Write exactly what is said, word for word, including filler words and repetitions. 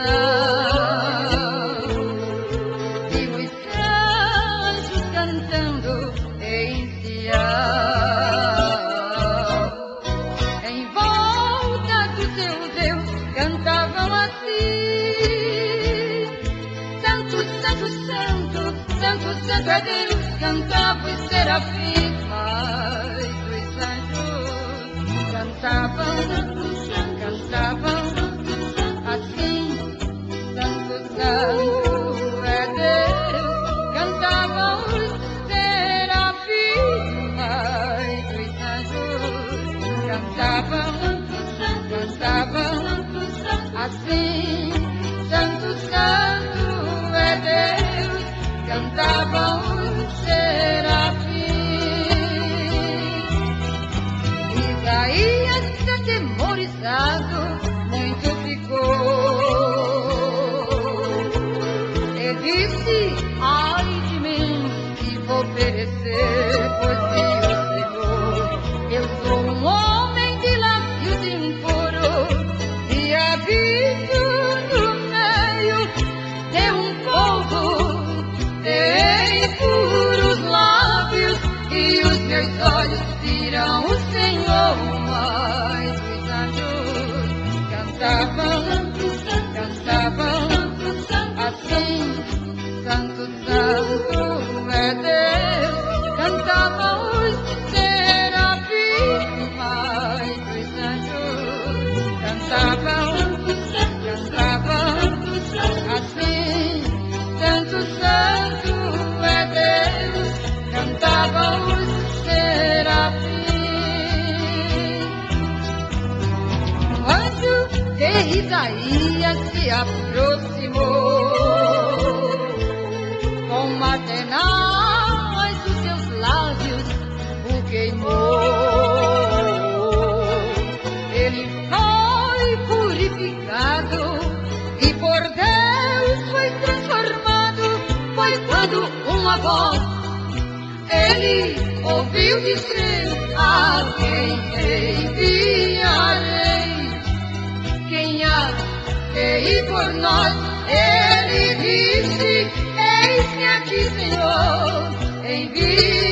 e os anjos cantando em Sião. Em volta do seu Deus cantavam assim: Santo, Santo, Santo, Santo, Santo é Deus. Cantavam os serafins, mas os anjos cantavam, cantavam assim: Santo, Santo é Deus. Cantavam os serafins, mas os anjos cantavam, cantavam assim: Santo, Santo é Deus. Cantavam os serafins. Isaías, atemorizado, muito ficou. Ele disse: ai de mim, que vou perecer, pois vi o Senhor. Eu sou um homem de lábios impuros e habito no meio de um povo de impuros lábios, e os meus olhos viram o Senhor. Mas os anjos cantavam, cantavam assim: Santo, Santo é Deus. Cantavam os serafins, mas os anjos cantavam, cantavam assim: Santo, Santo é Deus. Cantavam os serafins. O anjo de Isaías se aproximou, com uma tenaz dos seus lábios o queimou. Ele foi purificado e por Deus foi transformado. Foi quando uma voz ele ouviu dizer: a quem enviarei? Quem há de ir por nós? Ele disse: eis-me aqui, Senhor, envia.